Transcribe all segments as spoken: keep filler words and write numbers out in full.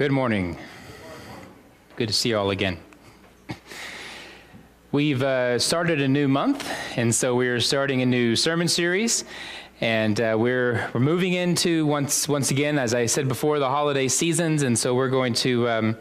Good morning. Good to see you all again. We've uh, started a new month, and so we're starting a new sermon series, and uh, we're we're moving into once once again, as I said before, the holiday seasons, and so we're going to um,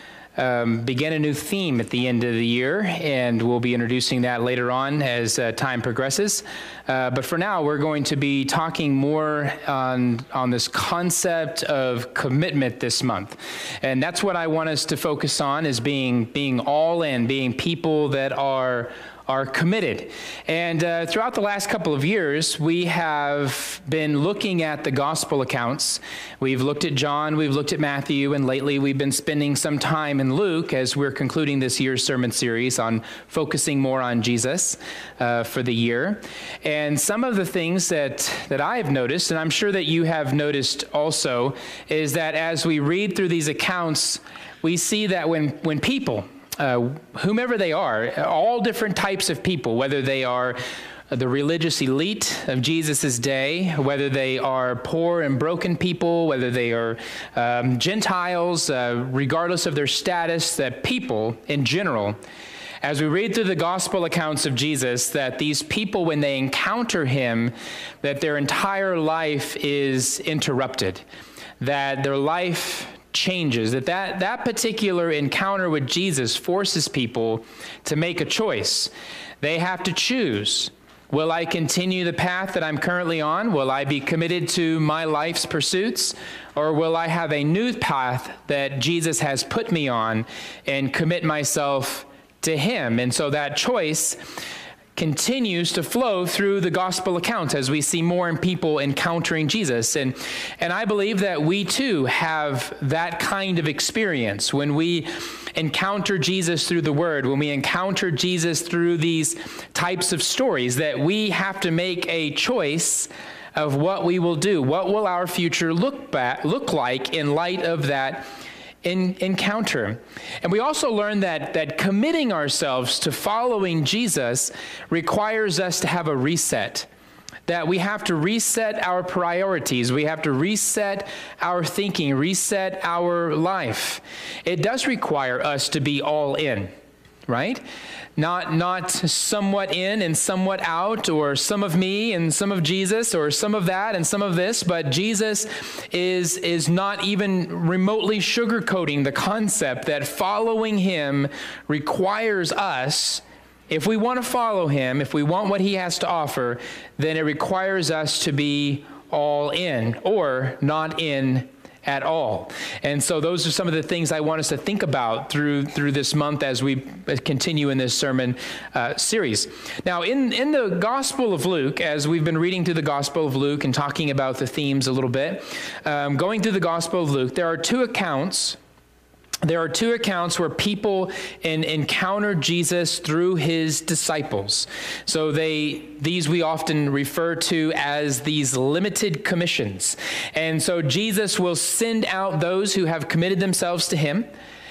um, begin a new theme at the end of the year, and we'll be introducing that later on as uh, time progresses. Uh, but for now, we're going to be talking more on on this concept of commitment this month, and that's what I want us to focus on: is being being all in, being people that are. are committed. And uh, throughout the last couple of years, we have been looking at the gospel accounts. We've looked at John, we've looked at Matthew, and lately we've been spending some time in Luke as we're concluding this year's sermon series on focusing more on Jesus uh, for the year. And some of the things that, that I've noticed, and I'm sure that you have noticed also, is that as we read through these accounts, we see that when, when people, Uh, whomever they are, all different types of people, whether they are the religious elite of Jesus' day, whether they are poor and broken people, whether they are um, Gentiles, uh, regardless of their status, that people in general, as we read through the gospel accounts of Jesus, that these people, when they encounter him, that their entire life is interrupted, that their life changes, that, that that particular encounter with Jesus forces people to make a choice. They have to choose. Will I continue the path that I'm currently on? Will I be committed to my life's pursuits? Or will I have a new path that Jesus has put me on and commit myself to him? And so that choice continues to flow through the gospel accounts as we see more and people encountering Jesus. And and I believe that we too have that kind of experience when we encounter Jesus through the word, when we encounter Jesus through these types of stories, that we have to make a choice of what we will do. What will our future look back, look like in light of that In, encounter. And we also learn that that committing ourselves to following Jesus requires us to have a reset, that we have to reset our priorities, we have to reset our thinking, reset our life. It does require us to be all in, right? Not not somewhat in and somewhat out, or some of me and some of Jesus, or some of that and some of this, but Jesus is, is not even remotely sugarcoating the concept that following him requires us, if we want to follow him, if we want what he has to offer, then it requires us to be all in or not in at all. And so those are some of the things I want us to think about through through this month as we continue in this sermon uh, series. Now, in, in the Gospel of Luke, as we've been reading through the Gospel of Luke and talking about the themes a little bit, um, going through the Gospel of Luke, there are two accounts There are two accounts where people in, encounter Jesus through his disciples. So they, these we often refer to as these limited commissions. And so Jesus will send out those who have committed themselves to him,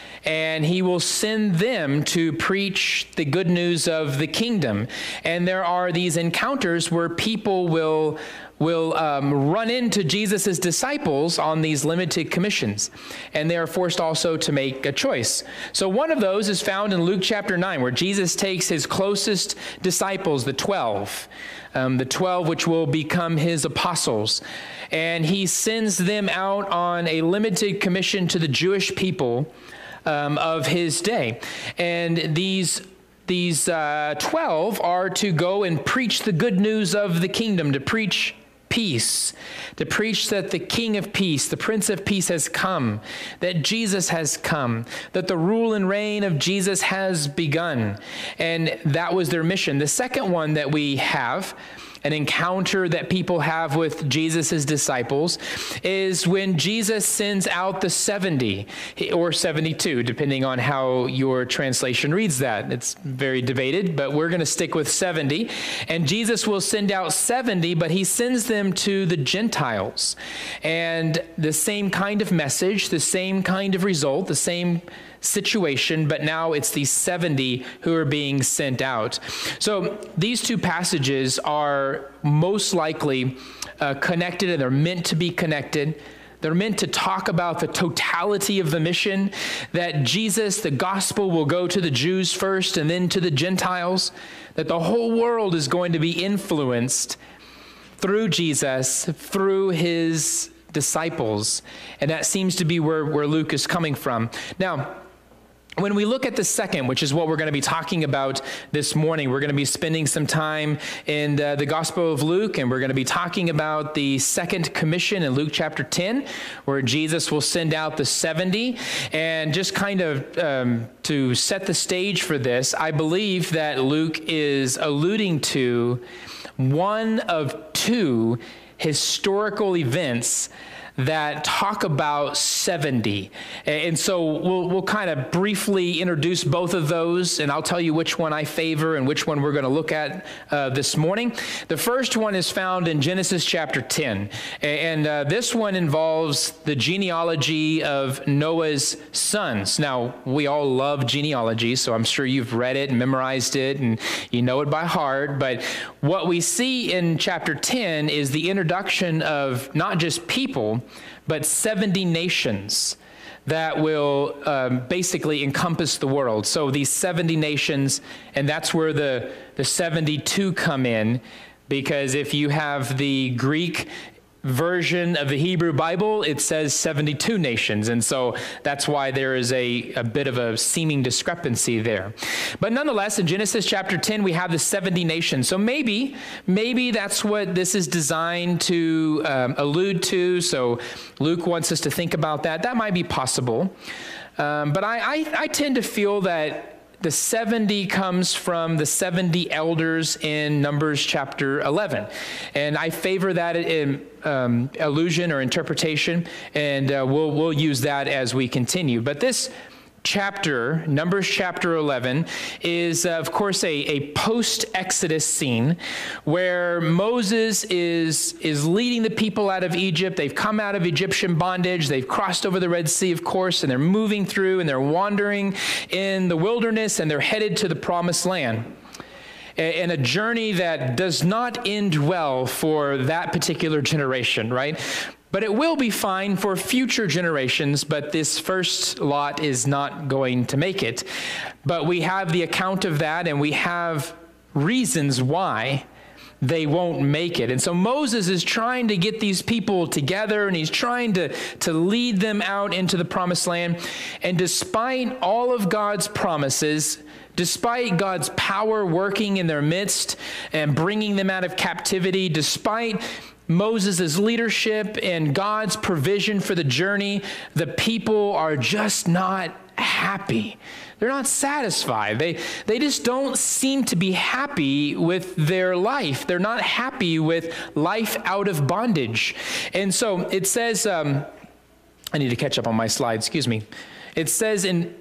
and he will send them to preach the good news of the kingdom. And there are these encounters where people will will um, run into Jesus' disciples on these limited commissions, and they are forced also to make a choice. So one of those is found in Luke chapter nine, where Jesus takes his closest disciples, the twelve, um, the twelve which will become his apostles, and he sends them out on a limited commission to the Jewish people um, of his day. And these These uh, twelve are to go and preach the good news of the kingdom, to preach peace, to preach that the King of Peace, the Prince of Peace has come, that Jesus has come, that the rule and reign of Jesus has begun. And that was their mission. The second one that we have, an encounter that people have with Jesus' disciples, is when Jesus sends out the seventy, or seventy-two, depending on how your translation reads that. It's very debated, but we're going to stick with seventy. And Jesus will send out seventy, but he sends them to the Gentiles. And the same kind of message, the same kind of result, the same situation, but now it's these seventy who are being sent out. So these two passages are most likely uh, connected, and they're meant to be connected. They're meant to talk about the totality of the mission, that Jesus, the gospel, will go to the Jews first and then to the Gentiles, that the whole world is going to be influenced through Jesus, through his disciples. And that seems to be where, where Luke is coming from. Now, when we look at the second, which is what we're going to be talking about this morning, we're going to be spending some time in uh, the Gospel of Luke, and we're going to be talking about the second commission in Luke chapter ten, where Jesus will send out the seventy. And just kind of um, to set the stage for this, I believe that Luke is alluding to one of two historical events that talk about seventy. And so we'll, we'll kind of briefly introduce both of those, and I'll tell you which one I favor and which one we're going to look at uh, this morning. The first one is found in Genesis chapter ten, and uh, this one involves the genealogy of Noah's sons. Now, we all love genealogy, so I'm sure you've read it and memorized it, and you know it by heart, but what we see in chapter ten is the introduction of not just people, but seventy nations that will um, basically encompass the world. So these seventy nations, and that's where the, the seventy-two come in, because if you have the Greek version of the Hebrew Bible, it says seventy-two nations. And so that's why there is a, a bit of a seeming discrepancy there. But nonetheless, in Genesis chapter ten, we have the seventy nations. So maybe, maybe that's what this is designed to um, allude to. So Luke wants us to think about that. That might be possible. Um, but I, I, I tend to feel that the seventy comes from the seventy elders in Numbers chapter eleven. And I favor that in, um, allusion or interpretation, and uh, we'll, we'll use that as we continue. But this chapter, Numbers chapter eleven, is, uh, of course, a, a post-Exodus scene where Moses is, is leading the people out of Egypt. They've come out of Egyptian bondage. They've crossed over the Red Sea, of course, and they're moving through, and they're wandering in the wilderness, and they're headed to the Promised Land. And a journey that does not end well for that particular generation, right? But it will be fine for future generations, but this first lot is not going to make it. But we have the account of that, and we have reasons why they won't make it. And so Moses is trying to get these people together, and he's trying to, to lead them out into the Promised Land. And despite all of God's promises, despite God's power working in their midst and bringing them out of captivity, despite Moses' leadership and God's provision for the journey, the people are just not happy. They're not satisfied. They, they just don't seem to be happy with their life. They're not happy with life out of bondage. And so it says, um, I need to catch up on my slide, excuse me. It says in,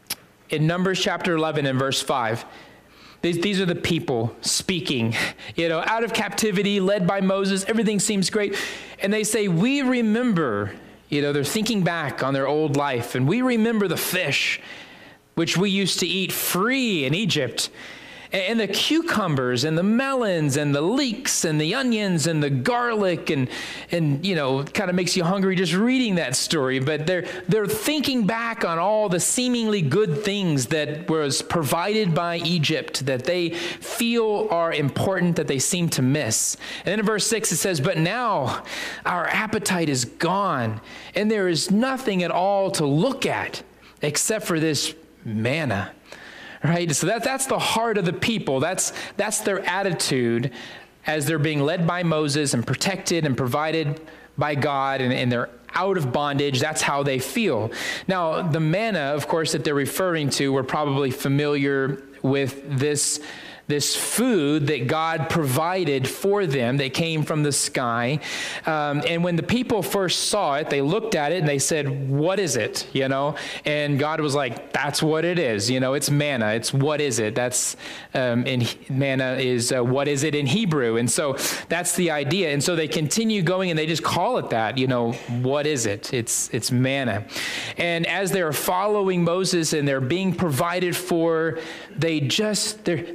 in Numbers chapter eleven and verse five, These, these are the people speaking, you know, out of captivity, led by Moses. Everything seems great. And they say, we remember, you know, they're thinking back on their old life. And we remember the fish, which we used to eat free in Egypt. And the cucumbers and the melons and the leeks and the onions and the garlic and, and you know, it kind of makes you hungry just reading that story. But they're, they're thinking back on all the seemingly good things that was provided by Egypt that they feel are important, that they seem to miss. And then in verse six it says, but now our appetite is gone, and there is nothing at all to look at except for this manna. Right? So that, that's the heart of the people. That's, that's their attitude as they're being led by Moses and protected and provided by God, and, and they're out of bondage. That's how they feel. Now, the manna, of course, that they're referring to, we're probably familiar with this this food that God provided for them that came from the sky. Um, and when the people first saw it, they looked at it and they said, what is it? You know, and God was like, that's what it is. You know, it's manna. It's what is it? That's, um, in manna is uh, what is it in Hebrew. And so that's the idea. And so they continue going and they just call it that, you know, what is it? It's, it's manna. And as they're following Moses and they're being provided for, they just, they're, they're not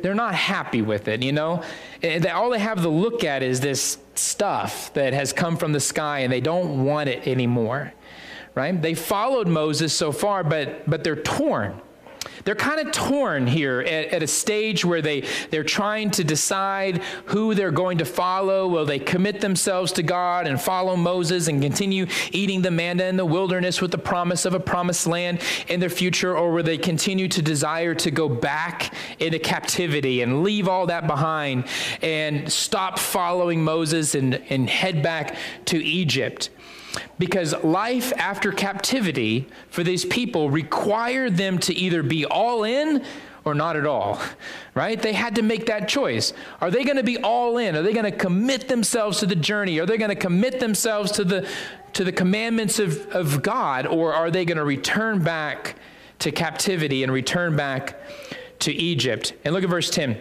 happy with it, you know? And all they have to look at is this stuff that has come from the sky, and they don't want it anymore, right? They followed Moses so far, but but they're torn. They're kind of torn here at, at a stage where they, they're trying to decide who they're going to follow. Will they commit themselves to God and follow Moses and continue eating the manna in the wilderness with the promise of a promised land in their future? Or will they continue to desire to go back into captivity and leave all that behind and stop following Moses and, and head back to Egypt? Because life after captivity for these people required them to either be all in or not at all, right? They had to make that choice. Are they going to be all in? Are they going to commit themselves to the journey? Are they going to commit themselves to the to the commandments of, of God? Or are they going to return back to captivity and return back to Egypt? And look at verse ten.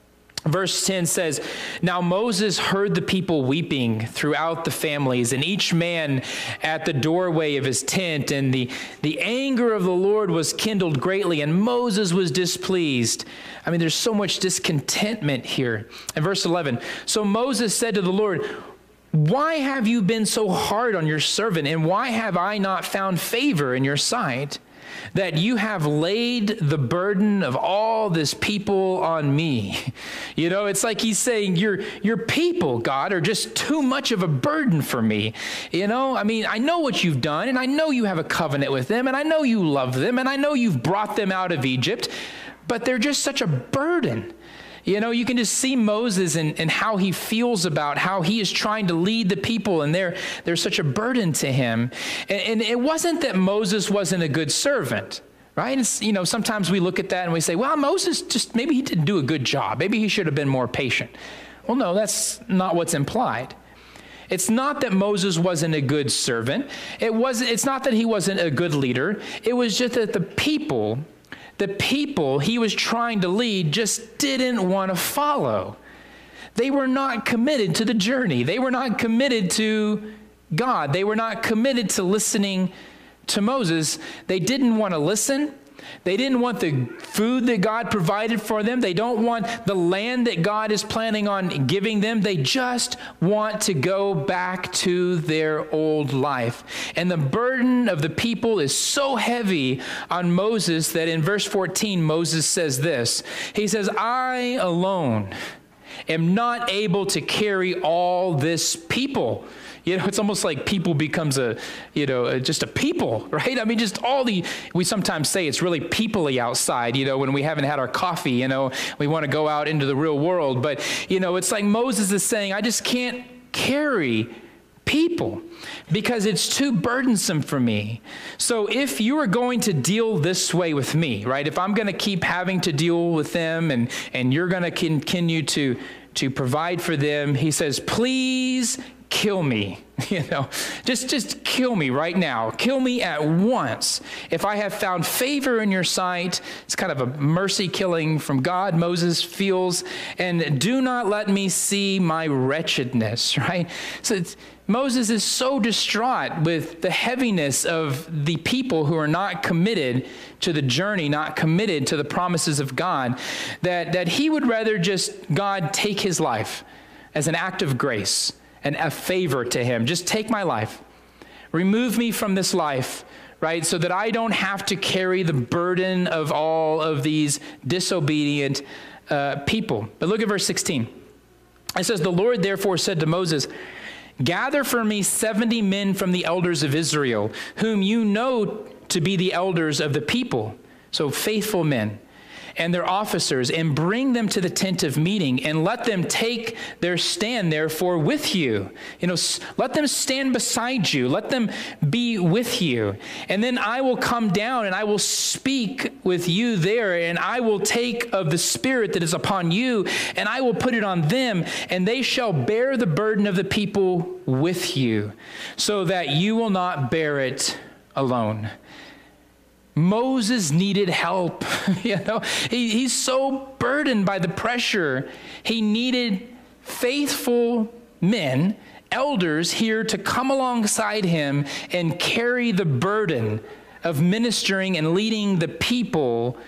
Verse ten says, "Now Moses heard the people weeping throughout the families, and each man at the doorway of his tent, and the, the anger of the Lord was kindled greatly, and Moses was displeased." I mean, there's so much discontentment here. And verse eleven, "So Moses said to the Lord, 'Why have you been so hard on your servant, and why have I not found favor in your sight, that you have laid the burden of all this people on me?'" You know, it's like he's saying, your, your people, God, are just too much of a burden for me. You know, I mean, I know what you've done, and I know you have a covenant with them, and I know you love them, and I know you've brought them out of Egypt, but they're just such a burden. You know, you can just see Moses and, and how he feels about how he is trying to lead the people, and they're, they're such a burden to him. And, and it wasn't that Moses wasn't a good servant, right? It's, you know, sometimes we look at that and we say, well, Moses just, maybe he didn't do a good job. Maybe he should have been more patient. Well, no, that's not what's implied. It's not that Moses wasn't a good servant. It wasn't, it's not that he wasn't a good leader. It was just that the people... The people he was trying to lead just didn't want to follow. They were not committed to the journey. They were not committed to God. They were not committed to listening to Moses. They didn't want to listen. They didn't want the food that God provided for them. They don't want the land that God is planning on giving them. They just want to go back to their old life. And the burden of the people is so heavy on Moses that in verse fourteen, Moses says this. He says, "I alone am not able to carry all this people." You know, it's almost like people becomes a, you know, just a people, right? I mean, just all the, we sometimes say it's really people-y outside, you know, when we haven't had our coffee, you know, we want to go out into the real world. But, you know, it's like Moses is saying, I just can't carry people because it's too burdensome for me. So if you are going to deal this way with me, right, if I'm going to keep having to deal with them and, and you're going to continue to, to provide for them, he says, please kill me, you know, just, just kill me right now. Kill me at once. If I have found favor in your sight, it's kind of a mercy killing from God, Moses feels, and do not let me see my wretchedness, right? So it's, Moses is so distraught with the heaviness of the people who are not committed to the journey, not committed to the promises of God, that, that he would rather just God take his life as an act of grace and a favor to him. Just take my life. Remove me from this life, right? So that I don't have to carry the burden of all of these disobedient uh, people. But look at verse sixteen. It says, "The Lord therefore said to Moses, gather for me seventy men from the elders of Israel, whom you know to be the elders of the people." So faithful men. "And their officers, and bring them to the tent of meeting, and let them take their stand therefore with you." You know, let them stand beside you. Let them be with you. "And then I will come down, and I will speak with you there, and I will take of the Spirit that is upon you, and I will put it on them, and they shall bear the burden of the people with you, so that you will not bear it alone." Moses needed help. You know, he, he's so burdened by the pressure. He needed faithful men, elders here to come alongside him and carry the burden of ministering and leading the people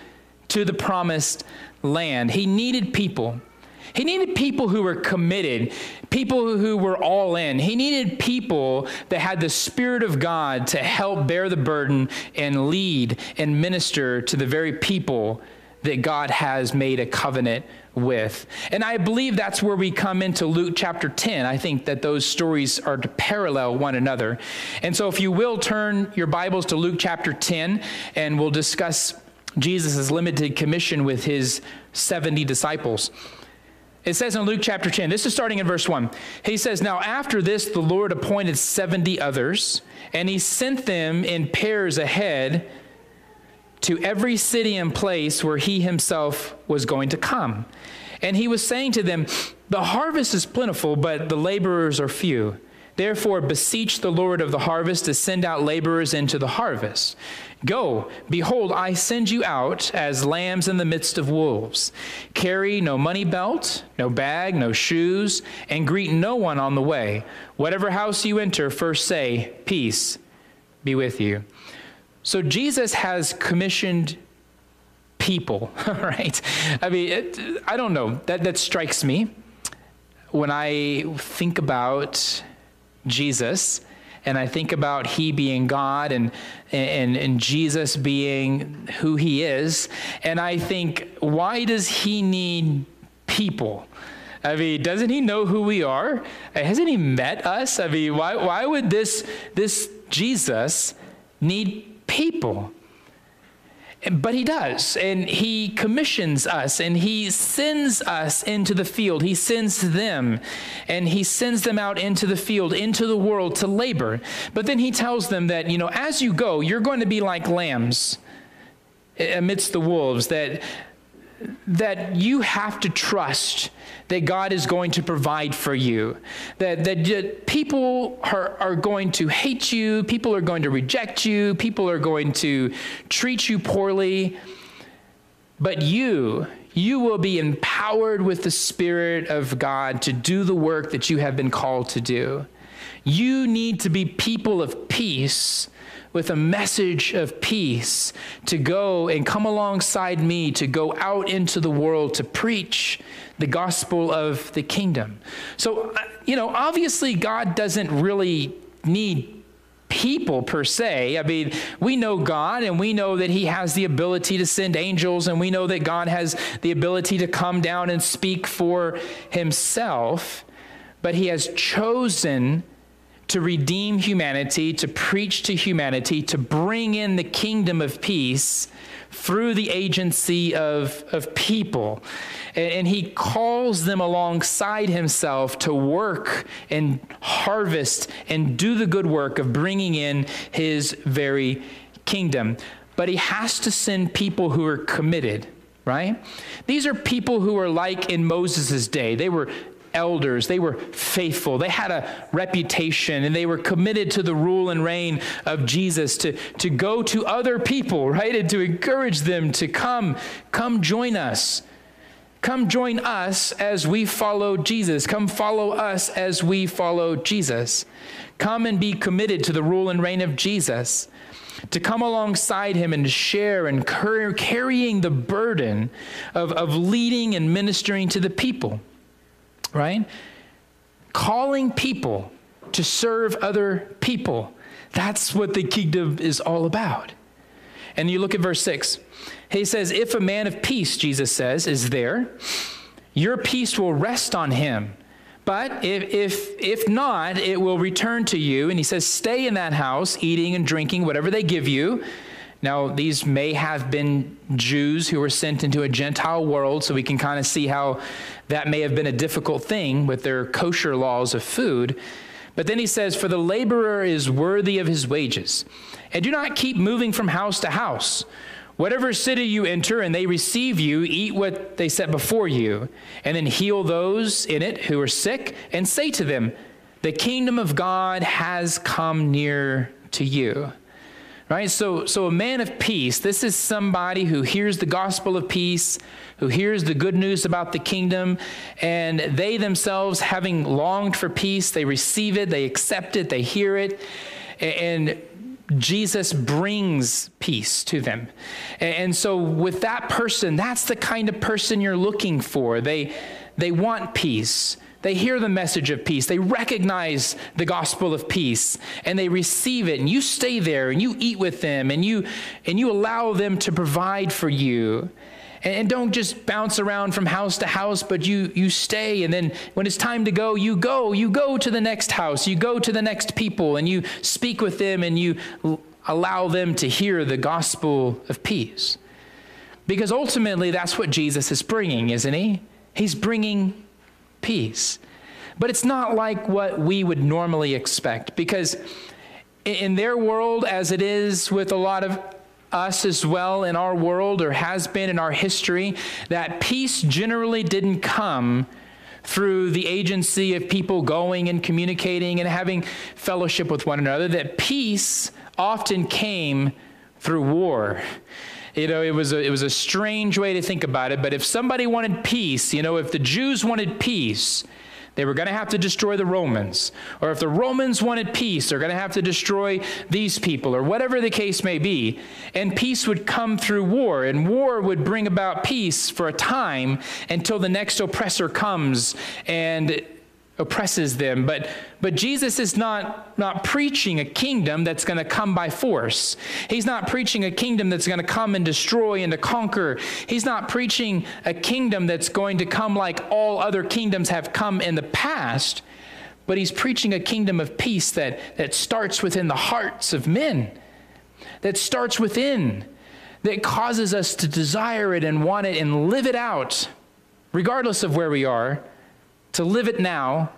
to the promised land. He needed people. He needed people who were committed, people who were all in. He needed people that had the Spirit of God to help bear the burden and lead and minister to the very people that God has made a covenant with. And I believe that's where we come into Luke chapter ten. I think that those stories are to parallel one another. And so if you will turn your Bibles to Luke chapter ten, and we'll discuss Jesus' limited commission with his seventy disciples. It says in Luke chapter ten, this is starting in verse one. He says, "Now after this, the Lord appointed seventy others, and he sent them in pairs ahead to every city and place where he himself was going to come. And he was saying to them, 'The harvest is plentiful, but the laborers are few. Therefore, beseech the Lord of the harvest to send out laborers into the harvest. Go, behold, I send you out as lambs in the midst of wolves. Carry no money belt, no bag, no shoes, and greet no one on the way. Whatever house you enter, first say, peace be with you.'" So Jesus has commissioned people, right? I mean, it, I don't know. That, that strikes me when I think about Jesus, and I think about he being God and, and, and Jesus being who he is. And I think, why does he need people? I mean, doesn't he know who we are? Hasn't he met us? I mean, why, why would this, this Jesus need people? But he does, and he commissions us, and he sends us into the field. He sends them, and he sends them out into the field, into the world to labor. But then he tells them that, you know, as you go, you're going to be like lambs amidst the wolves, that that you have to trust that God is going to provide for you, that, that people are, are going to hate you, people are going to reject you, people are going to treat you poorly, but you, you will be empowered with the Spirit of God to do the work that you have been called to do. You need to be people of peace, with a message of peace, to go and come alongside me, to go out into the world to preach the gospel of the kingdom. So, you know, obviously God doesn't really need people per se. I mean, we know God, and we know that he has the ability to send angels, and we know that God has the ability to come down and speak for himself, but he has chosen to redeem humanity, to preach to humanity, to bring in the kingdom of peace through the agency of, of people. And, and he calls them alongside himself to work and harvest and do the good work of bringing in his very kingdom. But he has to send people who are committed, right? These are people who are like in Moses' day. They were elders. They were faithful. They had a reputation, and they were committed to the rule and reign of Jesus, to, to go to other people, right? And to encourage them to come, come join us. Come join us as we follow Jesus. Come follow us as we follow Jesus. Come and be committed to the rule and reign of Jesus. To come alongside him and to share and cur- carrying the burden of, of leading and ministering to the people. Right? Calling people to serve other people. That's what the kingdom is all about. And you look at verse six. He says, "If a man of peace," Jesus says, "is there, your peace will rest on him. But if, if, if not, it will return to you." And he says, "Stay in that house, eating and drinking whatever they give you." Now, these may have been Jews who were sent into a Gentile world, so we can kind of see how that may have been a difficult thing with their kosher laws of food. But then he says, "For the laborer is worthy of his wages. And do not keep moving from house to house. Whatever city you enter and they receive you, eat what they set before you, and then heal those in it who are sick, and say to them, the kingdom of God has come near to you." Right? So, so a man of peace, this is somebody who hears the gospel of peace, who hears the good news about the kingdom, and they themselves, having longed for peace, they receive it, they accept it, they hear it, and Jesus brings peace to them. And so with that person, that's the kind of person you're looking for. They, they want peace. They hear the message of peace. They recognize the gospel of peace, and they receive it. And you stay there, and you eat with them, and you and you allow them to provide for you. And, and don't just bounce around from house to house, but you you stay. And then when it's time to go, you go. You go to the next house. You go to the next people, and you speak with them, and you l- allow them to hear the gospel of peace. Because ultimately, that's what Jesus is bringing, isn't he? He's bringing peace. But it's not like what we would normally expect, because in their world, as it is with a lot of us as well in our world, or has been in our history, that peace generally didn't come through the agency of people going and communicating and having fellowship with one another. That peace often came through war. You know, it was a, it was a strange way to think about it, but if somebody wanted peace, you know, if the Jews wanted peace, they were going to have to destroy the Romans. Or if the Romans wanted peace, they're going to have to destroy these people, or whatever the case may be. And peace would come through war, and war would bring about peace for a time until the next oppressor comes and oppresses them. But but Jesus is not, not preaching a kingdom that's going to come by force. He's not preaching a kingdom that's going to come and destroy and to conquer. He's not preaching a kingdom that's going to come like all other kingdoms have come in the past, but he's preaching a kingdom of peace that, that starts within the hearts of men, that starts within, that causes us to desire it and want it and live it out, regardless of where we are, to live it now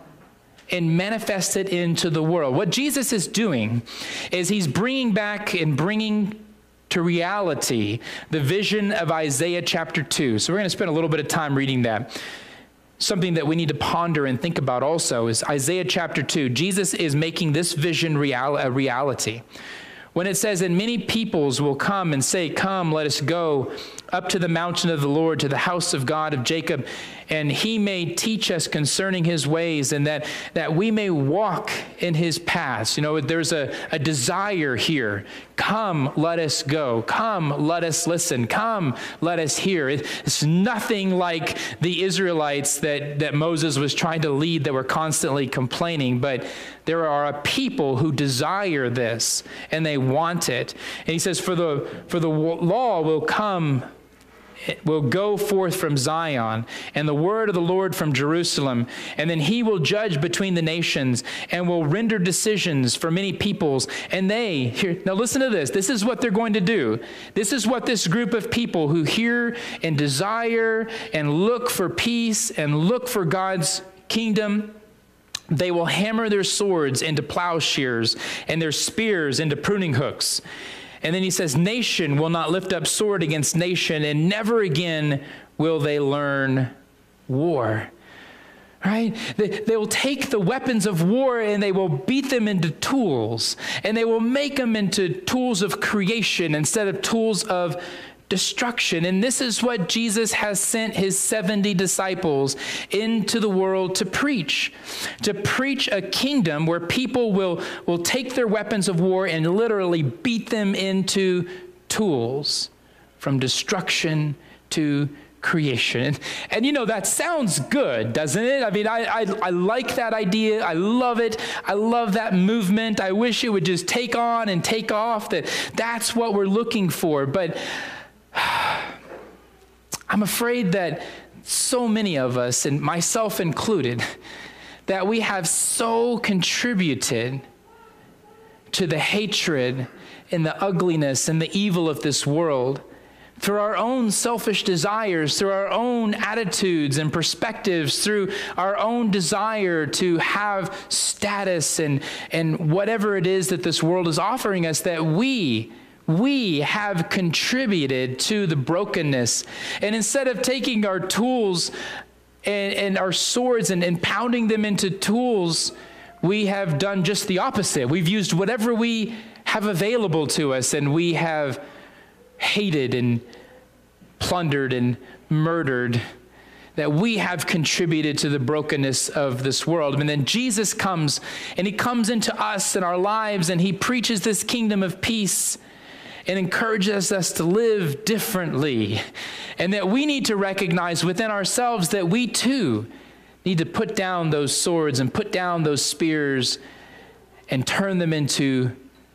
and manifest it into the world. What Jesus is doing is he's bringing back and bringing to reality the vision of Isaiah chapter two. So we're going to spend a little bit of time reading that. Something that we need to ponder and think about also is Isaiah chapter two. Jesus is making this vision real, a reality. When it says, and many peoples will come and say, come, let us go up to the mountain of the Lord, to the house of God of Jacob, and he may teach us concerning his ways, and that, that we may walk in his paths. You know, there's a, a desire here. Come, let us go. Come, let us listen. Come, let us hear. It's nothing like the Israelites that, that Moses was trying to lead that were constantly complaining, but there are a people who desire this, and they want it. And he says, for the, for the law will come, will go forth from Zion, and the word of the Lord from Jerusalem. And then he will judge between the nations and will render decisions for many peoples. And they, here, now listen to this. This is what they're going to do. This is what this group of people who hear and desire and look for peace and look for God's kingdom, they will hammer their swords into plowshares and their spears into pruning hooks. And then he says, nation will not lift up sword against nation, and never again will they learn war. Right? They, they will take the weapons of war and they will beat them into tools, and they will make them into tools of creation instead of tools of destruction. And this is what Jesus has sent his seventy disciples into the world to preach. To preach a kingdom where people will, will take their weapons of war and literally beat them into tools, from destruction to creation. And, and you know, that sounds good, doesn't it? I mean, I, I I like that idea. I love it. I love that movement. I wish it would just take on and take off. That that's what we're looking for. But I'm afraid that so many of us, and myself included, that we have so contributed to the hatred and the ugliness and the evil of this world through our own selfish desires, through our own attitudes and perspectives, through our own desire to have status and, and whatever it is that this world is offering us, that we We have contributed to the brokenness. And instead of taking our tools and, and our swords and, and pounding them into tools, we have done just the opposite. We've used whatever we have available to us, and we have hated and plundered and murdered. that we have contributed to the brokenness of this world. And then Jesus comes, and he comes into us and our lives, and he preaches this kingdom of peace and encourages us to live differently. And that we need to recognize within ourselves that we too need to put down those swords and put down those spears and turn them into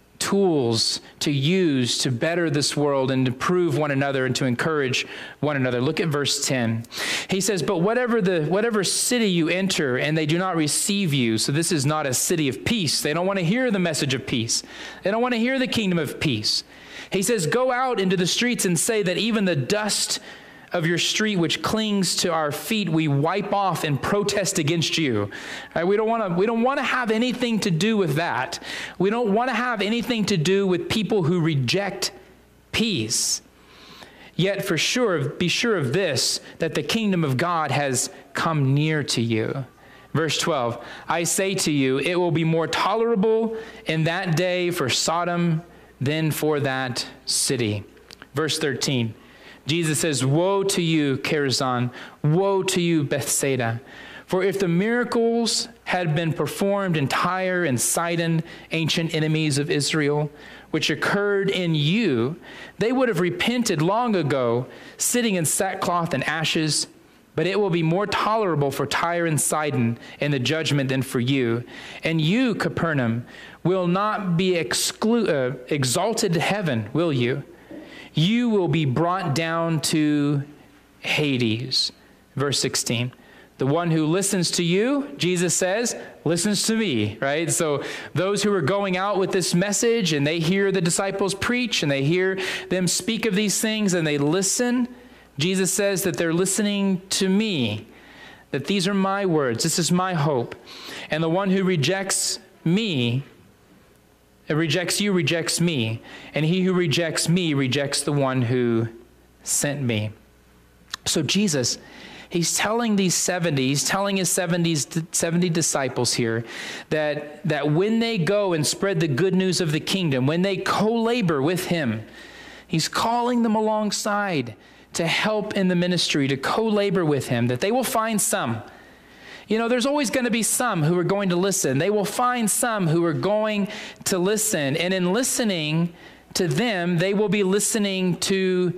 tools to use to better this world and to prove one another and to encourage one another. Look at verse ten. He says, but whatever the whatever city you enter and they do not receive you, so this is not a city of peace. They don't want to hear the message of peace. They don't want to hear the kingdom of peace. He says, go out into the streets and say that even the dust of your street which clings to our feet, we wipe off and protest against you. Right? We don't want to we don't want to have anything to do with that. We don't want to have anything to do with people who reject peace. Yet for sure, be sure of this, that the kingdom of God has come near to you. Verse twelve, I say to you, it will be more tolerable in that day for Sodom than for that city. Verse thirteen, Jesus says, woe to you, Chorazin, woe to you, Bethsaida. For if the miracles had been performed in Tyre and Sidon, ancient enemies of Israel, which occurred in you, they would have repented long ago, sitting in sackcloth and ashes. But it will be more tolerable for Tyre and Sidon in the judgment than for you. And you, Capernaum, will not be exclu- uh, exalted to heaven, will you? You will be brought down to Hades. Verse sixteen. The one who listens to you, Jesus says, listens to me, right? So those who are going out with this message and they hear the disciples preach and they hear them speak of these things and they listen, Jesus says that they're listening to me, that these are my words, this is my hope. And the one who rejects me, it rejects you, rejects me. And he who rejects me rejects the one who sent me. So Jesus, he's telling these seventy, he's telling his seventy, seventy disciples here that, that when they go and spread the good news of the kingdom, when they co-labor with him, he's calling them alongside to help in the ministry, to co-labor with him, that they will find some. You know, there's always going to be some who are going to listen. They will find some who are going to listen. And in listening to them, they will be listening to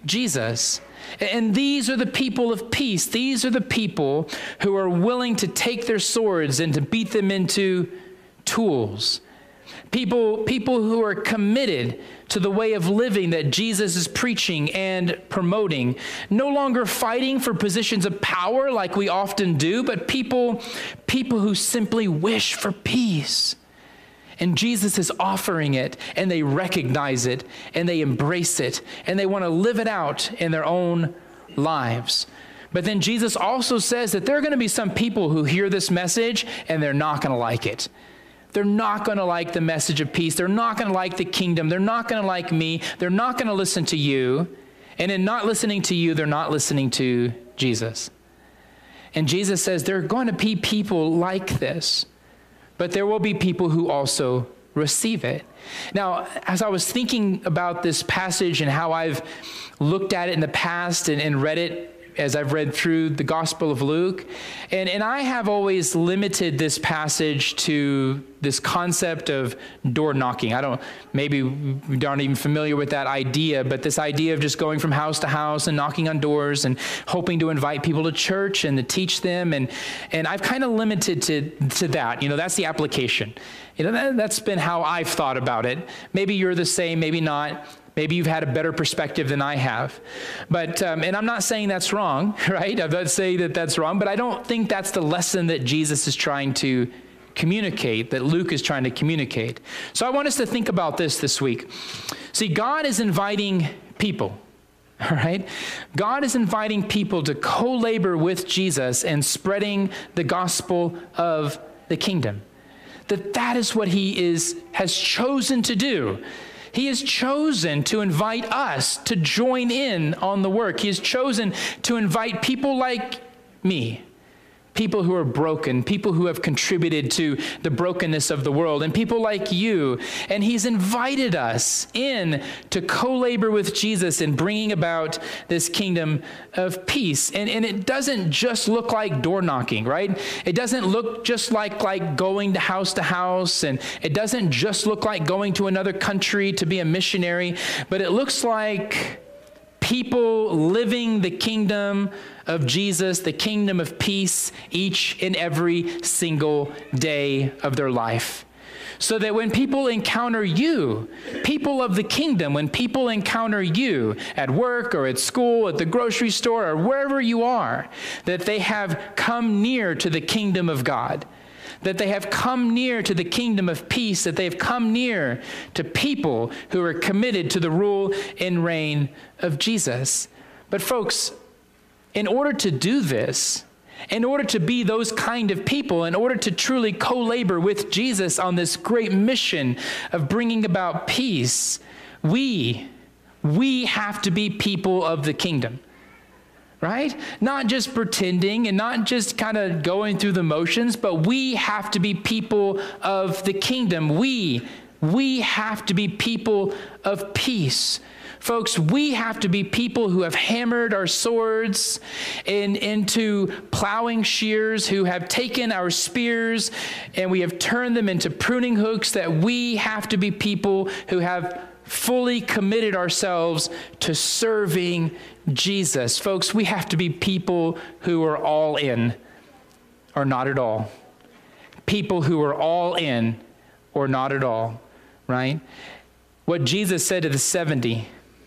Jesus. And these are the people of peace. These are the people who are willing to take their swords and to beat them into tools. People, people who are committed to the way of living that Jesus is preaching and promoting. No longer fighting for positions of power like we often do, but people, people who simply wish for peace. And Jesus is offering it, and they recognize it, and they embrace it, and they want to live it out in their own lives. But then Jesus also says that there are going to be some people who hear this message, and they're not going to like it. They're not going to like the message of peace. They're not going to like the kingdom. They're not going to like me. They're not going to listen to you. And in not listening to you, they're not listening to Jesus. And Jesus says there are going to be people like this, but there will be people who also receive it. Now, as I was thinking about this passage and how I've looked at it in the past and, and read it, as I've read through the Gospel of Luke. And, and I have always limited this passage to this concept of door knocking. I don't, maybe we aren't even familiar with that idea, but this idea of just going from house to house and knocking on doors and hoping to invite people to church and to teach them. And, and I've kind of limited to, to that. You know, that's the application. You know, that, that's been how I've thought about it. Maybe you're the same, maybe not. Maybe you've had a better perspective than I have. But, um, and I'm not saying that's wrong, right? I'm not saying that that's wrong, but I don't think that's the lesson that Jesus is trying to communicate, that Luke is trying to communicate. So I want us to think about this this week. See, God is inviting people, all right? God is inviting people to co-labor with Jesus and spreading the gospel of the kingdom. That that is what he is, has chosen to do. He has chosen to invite us to join in on the work. He has chosen to invite people like me, people who are broken, people who have contributed to the brokenness of the world, and people like you. And he's invited us in to co-labor with Jesus in bringing about this kingdom of peace. And, and it doesn't just look like door knocking, right? It doesn't look just like, like going to house to house, and it doesn't just look like going to another country to be a missionary, but it looks like people living the kingdom of Jesus, the kingdom of peace, each and every single day of their life. So that when people encounter you, people of the kingdom, when people encounter you at work or at school, at the grocery store, or wherever you are, that they have come near to the kingdom of God, that they have come near to the kingdom of peace, that they have come near to people who are committed to the rule and reign of Jesus. But folks, in order to do this, in order to be those kind of people, in order to truly co-labor with Jesus on this great mission of bringing about peace, we, we have to be people of the kingdom. Right? Not just pretending and not just kind of going through the motions, but we have to be people of the kingdom. We, we have to be people of peace. Folks, we have to be people who have hammered our swords in, into plowing shears, who have taken our spears and we have turned them into pruning hooks, that we have to be people who have fully committed ourselves to serving Jesus. Folks, we have to be people who are all in or not at all. People who are all in or not at all, right? What Jesus said to the seventy,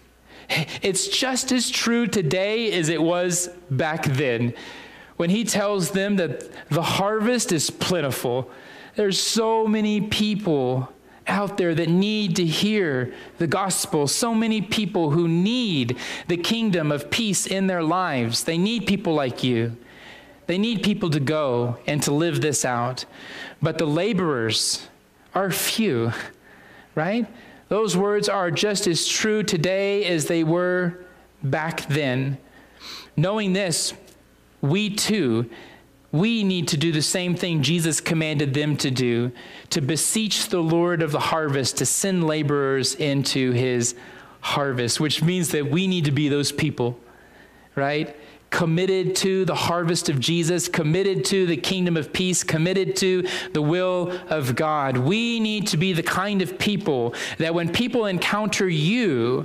it's just as true today as it was back then, when he tells them that the harvest is plentiful. There's so many people out there that need to hear the gospel, so many people who need the kingdom of peace in their lives. They need people like you. They need people to go and to live this out. But the laborers are few, right? Those words are just as true today as they were back then. Knowing this, we too We need to do the same thing Jesus commanded them to do, to beseech the Lord of the harvest to send laborers into his harvest, which means that we need to be those people, right? Committed to the harvest of Jesus, committed to the kingdom of peace, committed to the will of God. We need to be the kind of people that when people encounter you,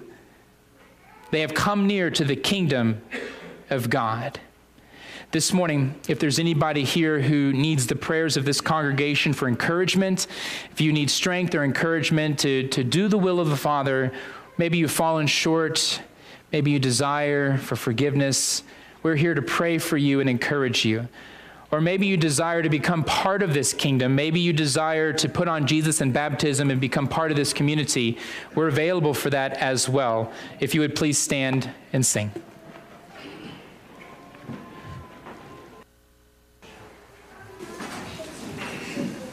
they have come near to the kingdom of God. This morning, if there's anybody here who needs the prayers of this congregation for encouragement, if you need strength or encouragement to, to do the will of the Father, maybe you've fallen short, maybe you desire for forgiveness, we're here to pray for you and encourage you. Or maybe you desire to become part of this kingdom. Maybe you desire to put on Jesus in baptism and become part of this community. We're available for that as well. If you would please stand and sing.